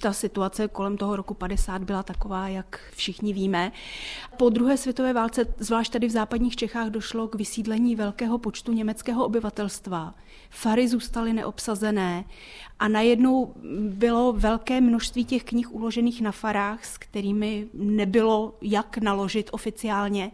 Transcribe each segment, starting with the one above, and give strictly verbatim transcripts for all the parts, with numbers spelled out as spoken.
ta situace kolem toho roku padesát byla taková, jak všichni víme. Po druhé světové válce, zvlášť tady v západních Čechách, došlo k vysídlení velkého počtu německého obyvatelstva. Fary zůstaly neobsazené a najednou bylo velké množství těch knih uložených na farách, s kterými nebylo jak naložit oficiálně.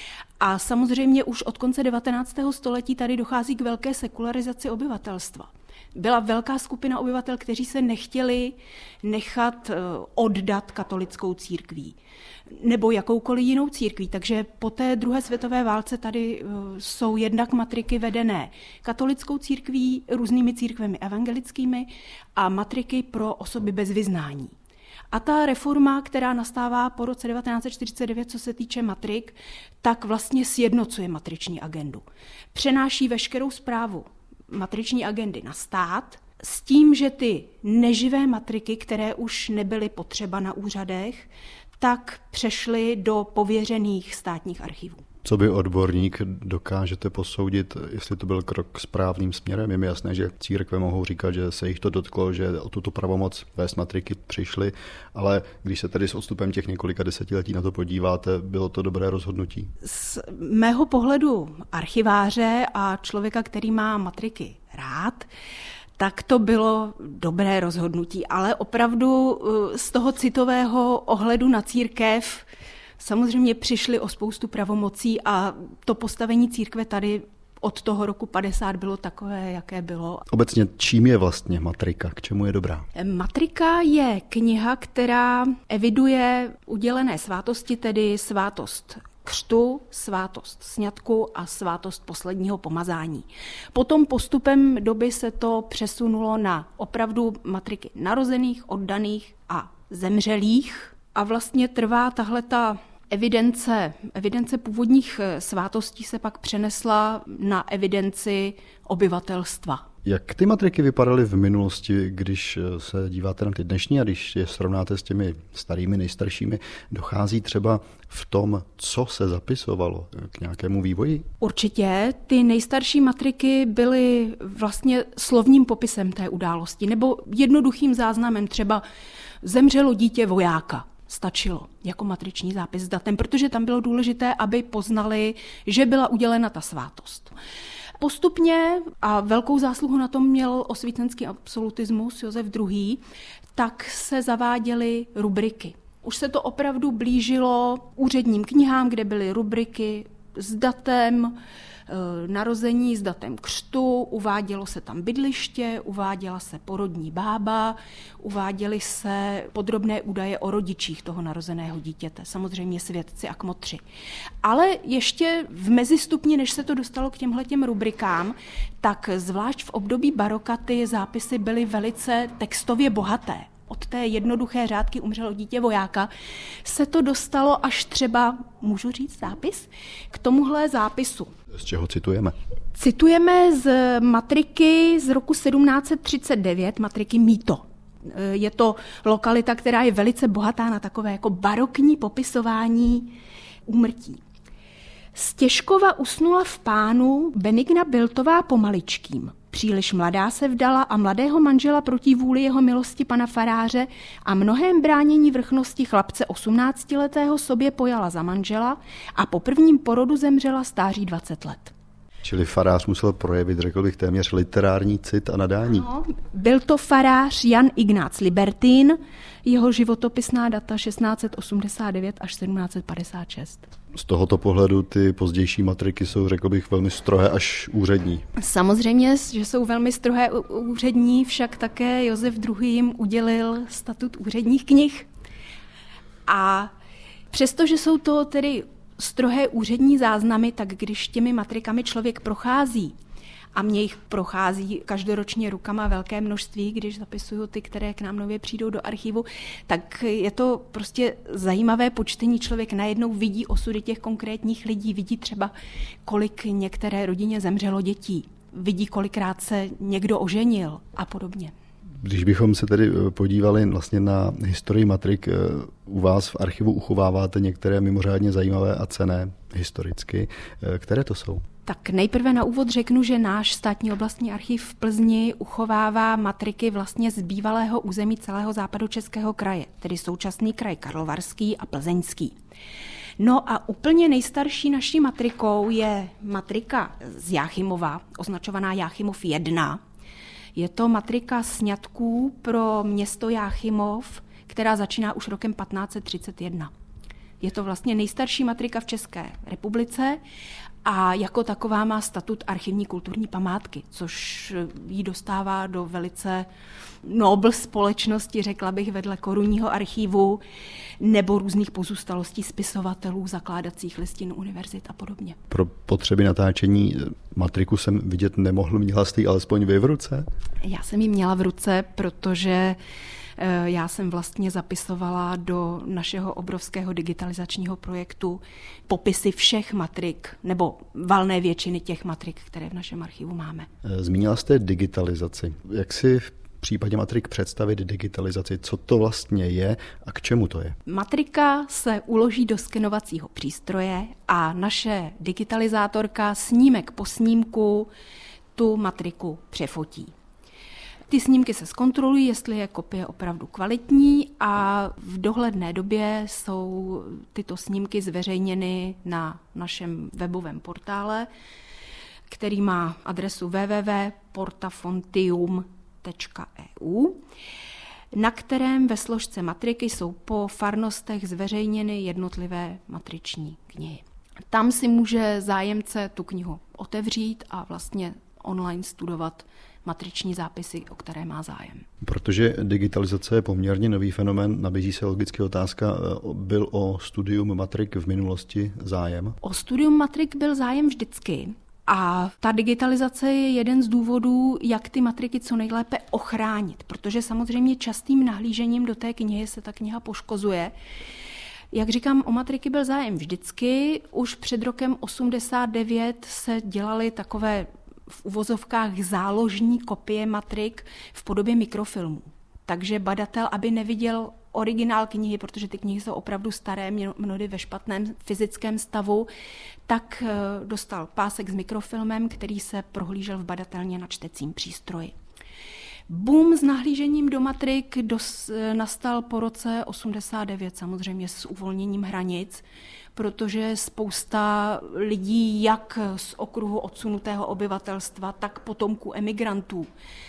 A samozřejmě už od konce devatenáctého století tady dochází k velké sekularizaci obyvatelstva. Byla velká skupina obyvatel, kteří se nechtěli nechat oddat katolickou církví nebo jakoukoliv jinou církví. Takže po té druhé světové válce tady jsou jednak matriky vedené katolickou církví, různými církvemi evangelickými a matriky pro osoby bez vyznání. A ta reforma, která nastává po roce devatenáct set čtyřicet devět, co se týče matrik, tak vlastně sjednocuje matriční agendu. Přenáší veškerou správu matriční agendy na stát s tím, že ty neživé matriky, které už nebyly potřeba na úřadech, tak přešly do pověřených státních archivů. Co by odborník dokážete posoudit, jestli to byl krok správným směrem? Je mi jasné, že církve mohou říkat, že se jich to dotklo, že o tuto pravomoc vést matriky přišli, ale když se tedy s odstupem těch několika desetiletí na to podíváte, bylo to dobré rozhodnutí? Z mého pohledu archiváře a člověka, který má matriky rád, tak to bylo dobré rozhodnutí, ale opravdu z toho citového ohledu na církev samozřejmě přišli o spoustu pravomocí a to postavení církve tady od toho roku padesát bylo takové, jaké bylo. Obecně čím je vlastně matrika? K čemu je dobrá? Matrika je kniha, která eviduje udělené svátosti, tedy svátost křtu, svátost sňatku a svátost posledního pomazání. Potom postupem doby se to přesunulo na opravdu matriky narozených, oddaných a zemřelých a vlastně trvá tahleta Evidence, evidence původních svátostí se pak přenesla na evidenci obyvatelstva. Jak ty matriky vypadaly v minulosti, když se díváte na ty dnešní a když je srovnáte s těmi starými, nejstaršími, dochází třeba v tom, co se zapisovalo k nějakému vývoji? Určitě. Ty nejstarší matriky byly vlastně slovním popisem té události nebo jednoduchým záznamem, třeba zemřelo dítě vojáka. Stačilo jako matriční zápis s datem, protože tam bylo důležité, aby poznali, že byla udělena ta svátost. Postupně, a velkou zásluhu na tom měl osvícenský absolutismus Josef druhý., tak se zaváděly rubriky. Už se to opravdu blížilo úředním knihám, kde byly rubriky s datem narození, s datem křtu, uvádělo se tam bydliště, uváděla se porodní bába, uváděly se podrobné údaje o rodičích toho narozeného dítěte, samozřejmě svědci a kmotři. Ale ještě v mezistupni, než se to dostalo k těmhletěm rubrikám, tak zvlášť v období baroka ty zápisy byly velice textově bohaté. Od té jednoduché řádky umřelo dítě vojáka se to dostalo až třeba, můžu říct zápis, k tomuhle zápisu. Z čeho citujeme? Citujeme z matriky z roku sedmnáct set třicet devět, matriky Mýto. Je to lokalita, která je velice bohatá na takové jako barokní popisování úmrtí. Z Těžkova usnula v Pánu Benigna Biltová pomaličkým. Příliš mladá se vdala a mladého manžela proti vůli jeho milosti pana faráře a mnohém bránění vrchnosti chlapce osmnáctiletého sobě pojala za manžela a po prvním porodu zemřela stáří dvacet let. Čili farář musel projevit, řekl bych, téměř literární cit a nadání. No, byl to farář Jan Ignác Libertín, jeho životopisná data šestnáct set osmdesát devět až sedmnáct set padesát šest. Z tohoto pohledu ty pozdější matriky jsou, řekl bych, velmi strohé až úřední. Samozřejmě, že jsou velmi strohé úřední, však také Josef druhý. Jim udělil statut úředních knih. A přestože jsou to tedy strohé úřední záznamy, tak když těmi matrikami člověk prochází, a mě jich prochází každoročně rukama velké množství, když zapisuju ty, které k nám nově přijdou do archivu, tak je to prostě zajímavé počtení. Člověk najednou vidí osudy těch konkrétních lidí, vidí třeba, kolik některé rodině zemřelo dětí, vidí, kolikrát se někdo oženil a podobně. Když bychom se tedy podívali vlastně na historii matrik, u vás v archivu uchováváte některé mimořádně zajímavé a cenné historicky. Které to jsou? Tak nejprve na úvod řeknu, že náš státní oblastní archiv v Plzni uchovává matriky vlastně z bývalého území celého západočeského kraje, tedy současný kraj Karlovarský a Plzeňský. No a úplně nejstarší naší matrikou je matrika z Jáchymova, označovaná Jáchymov jedna. Je to matrika sňatků pro město Jáchymov, která začíná už rokem patnáct set třicet jedna. Je to vlastně nejstarší matrika v České republice a jako taková má statut archivní kulturní památky, což ji dostává do velice nobl společnosti, řekla bych, vedle korunního archivu nebo různých pozůstalostí spisovatelů, zakládacích listin univerzit a podobně. Pro potřeby natáčení matriku jsem vidět nemohl, měla jste ji alespoň vy v ruce? Já jsem ji měla v ruce, protože já jsem vlastně zapisovala do našeho obrovského digitalizačního projektu popisy všech matrik, nebo valné většiny těch matrik, které v našem archivu máme. Zmínila jste digitalizaci. Jak si v případě matrik představit digitalizaci? Co to vlastně je a k čemu to je? Matrika se uloží do skenovacího přístroje a naše digitalizátorka snímek po snímku tu matriku přefotí. Ty snímky se zkontrolují, jestli je kopie opravdu kvalitní a v dohledné době jsou tyto snímky zveřejněny na našem webovém portále, který má adresu w w w tečka portafontium tečka e u, na kterém ve složce matriky jsou po farnostech zveřejněny jednotlivé matriční knihy. Tam si může zájemce tu knihu otevřít a vlastně online studovat matriční zápisy, o které má zájem. Protože digitalizace je poměrně nový fenomén, nabízí se logicky otázka, byl o studium matrik v minulosti zájem? O studium matrik byl zájem vždycky. A ta digitalizace je jeden z důvodů, jak ty matriky co nejlépe ochránit, protože samozřejmě častým nahlížením do té knihy se ta kniha poškozuje. Jak říkám, o matriky byl zájem vždycky. Už před rokem osmdesát devět se dělaly takové v uvozovkách záložní kopie matrik v podobě mikrofilmů. Takže badatel, aby neviděl originál knihy, protože ty knihy jsou opravdu staré, mnohdy ve špatném fyzickém stavu, tak dostal pásek s mikrofilmem, který se prohlížel v badatelně na čtecím přístroji. Boom s nahlížením do matrik dos, nastal po roce osmdesát devět, samozřejmě s uvolněním hranic, protože spousta lidí, jak z okruhu odsunutého obyvatelstva, tak potomků emigrantů,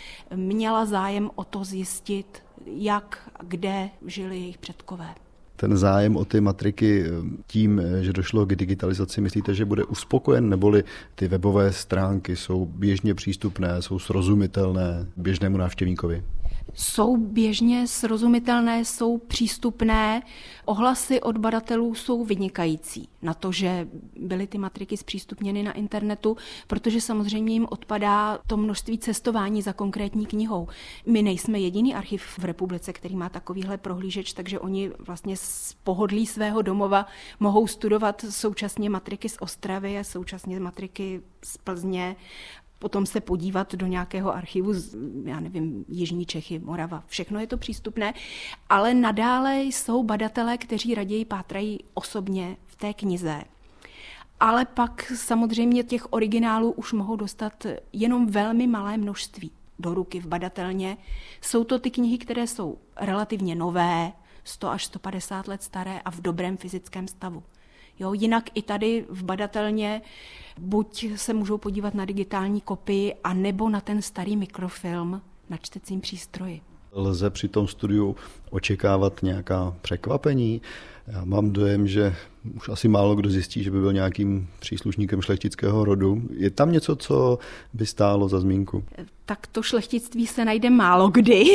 měla zájem o to zjistit, jak a kde žili jejich předkové. Ten zájem o ty matriky tím, že došlo k digitalizaci, myslíte, že bude uspokojen, neboli ty webové stránky jsou běžně přístupné, jsou srozumitelné běžnému návštěvníkovi? Jsou běžně srozumitelné, jsou přístupné. Ohlasy od badatelů jsou vynikající na to, že byly ty matriky zpřístupněny na internetu, protože samozřejmě jim odpadá to množství cestování za konkrétní knihou. My nejsme jediný archiv v republice, který má takovýhle prohlížeč, takže oni vlastně z pohodlí svého domova mohou studovat současně matriky z Ostravy a současně matriky z Plzně, potom se podívat do nějakého archivu, já nevím, Jižní Čechy, Morava, všechno je to přístupné, ale nadále jsou badatelé, kteří raději pátrají osobně v té knize. Ale pak samozřejmě těch originálů už mohou dostat jenom velmi malé množství do ruky v badatelně. Jsou to ty knihy, které jsou relativně nové, sto až sto padesát let staré a v dobrém fyzickém stavu. Jo, jinak i tady v badatelně buď se můžou podívat na digitální kopii, anebo na ten starý mikrofilm na čtecím přístroji. Lze při tom studiu očekávat nějaká překvapení? Já mám dojem, že už asi málo kdo zjistí, že by byl nějakým příslušníkem šlechtického rodu. Je tam něco, co by stálo za zmínku? Tak to šlechtictví se najde málo kdy.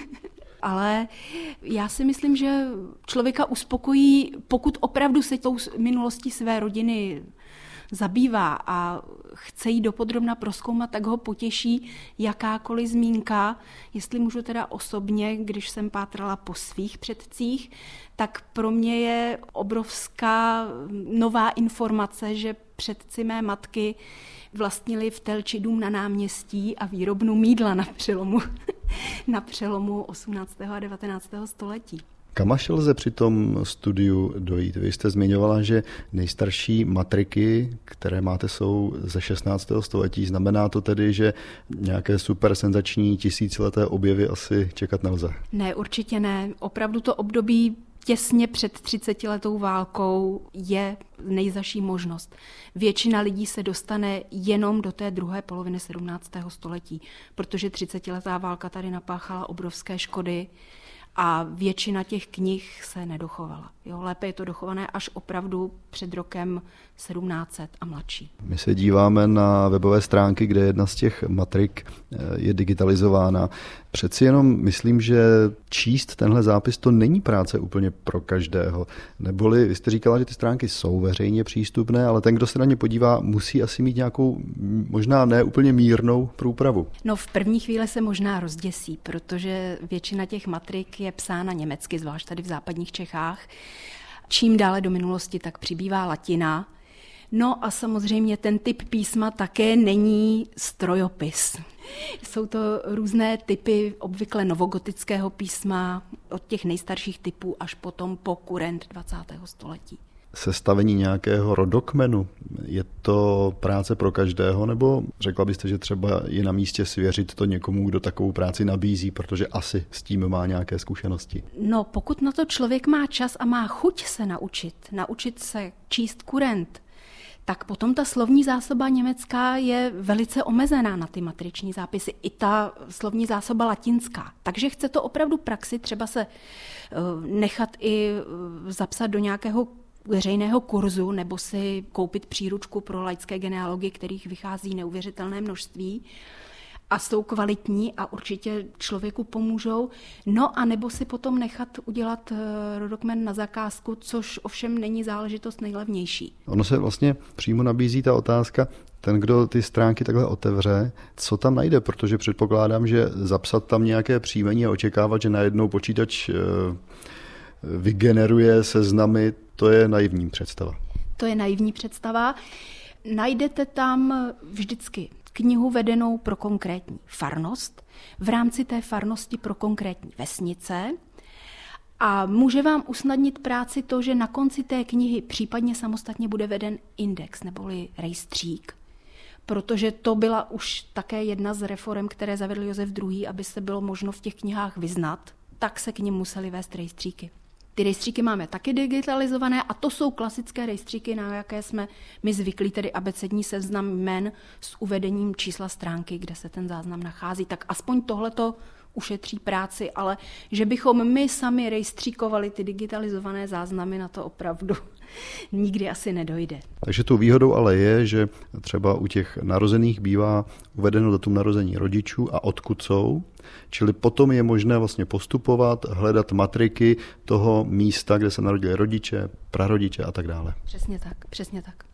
Ale já si myslím, že člověka uspokojí, pokud opravdu se tou minulostí své rodiny zabývá a chce jí dopodrobna prozkoumat, tak ho potěší jakákoliv zmínka. Jestli můžu teda osobně, když jsem pátrala po svých předcích, tak pro mě je obrovská nová informace, že předci mé matky vlastnili v Telči dům na náměstí a výrobnu mýdla na přelomu, na přelomu osmnáctého a devatenáctého století. Kam až lze při tom studiu dojít? Vy jste zmiňovala, že nejstarší matriky, které máte, jsou ze šestnáctého století. Znamená to tedy, že nějaké super senzační tisícileté objevy asi čekat nelze? Ne, určitě ne. Opravdu to období těsně před třicetiletou válkou je nejzazší možnost. Většina lidí se dostane jenom do té druhé poloviny sedmnáctého století, protože třicetiletá válka tady napáchala obrovské škody a většina těch knih se nedochovala. Jo, lépe je to dochované až opravdu před rokem sedmnáct set a mladší. My se díváme na webové stránky, kde jedna z těch matrik je digitalizována. Přeci jenom myslím, že číst tenhle zápis to není práce úplně pro každého. Neboli vy jste říkala, že ty stránky jsou veřejně přístupné, ale ten, kdo se na ně podívá, musí asi mít nějakou možná ne úplně mírnou průpravu. No v první chvíli se možná rozděsí, protože většina těch matrik je psána německy, zvlášť tady v západních Čechách. Čím dále do minulosti, tak přibývá latina. No a samozřejmě ten typ písma také není strojopis. Jsou to různé typy obvykle novogotického písma, od těch nejstarších typů až potom po kurent dvacátého století. Sestavení nějakého rodokmenu, je to práce pro každého, nebo řekla byste, že třeba je na místě svěřit to někomu, kdo takovou práci nabízí, protože asi s tím má nějaké zkušenosti? No, pokud na to člověk má čas a má chuť se naučit, naučit se číst kurent, tak potom ta slovní zásoba německá je velice omezená na ty matriční zápisy. I ta slovní zásoba latinská. Takže chce to opravdu praxi, třeba se nechat i zapsat do nějakého veřejného kurzu nebo si koupit příručku pro laické genealogii, kterých vychází neuvěřitelné množství a jsou kvalitní a určitě člověku pomůžou. No a nebo si potom nechat udělat rodokmen na zakázku, což ovšem není záležitost nejlevnější. Ono se vlastně přímo nabízí ta otázka, ten, kdo ty stránky takhle otevře, co tam najde, protože předpokládám, že zapsat tam nějaké příjmení a očekávat, že najednou počítač vygeneruje seznamy, to je naivní představa. To je naivní představa. Najdete tam vždycky knihu vedenou pro konkrétní farnost, v rámci té farnosti pro konkrétní vesnice a může vám usnadnit práci to, že na konci té knihy případně samostatně bude veden index neboli rejstřík, protože to byla už také jedna z reforem, které zavedl Josef druhý, aby se bylo možno v těch knihách vyznat, tak se k nim museli vést rejstříky. Ty rejstříky máme taky digitalizované a to jsou klasické rejstříky, na jaké jsme my zvyklí, tedy abecední seznam jmen s uvedením čísla stránky, kde se ten záznam nachází. Tak aspoň tohleto ušetří práci, ale že bychom my sami rejstříkovali ty digitalizované záznamy, na to opravdu nikdy asi nedojde. Takže tou výhodou ale je, že třeba u těch narozených bývá uvedeno datum narození rodičů a odkud jsou, čili potom je možné vlastně postupovat, hledat matriky toho místa, kde se narodili rodiče, prarodiče a tak dále. Přesně tak, přesně tak.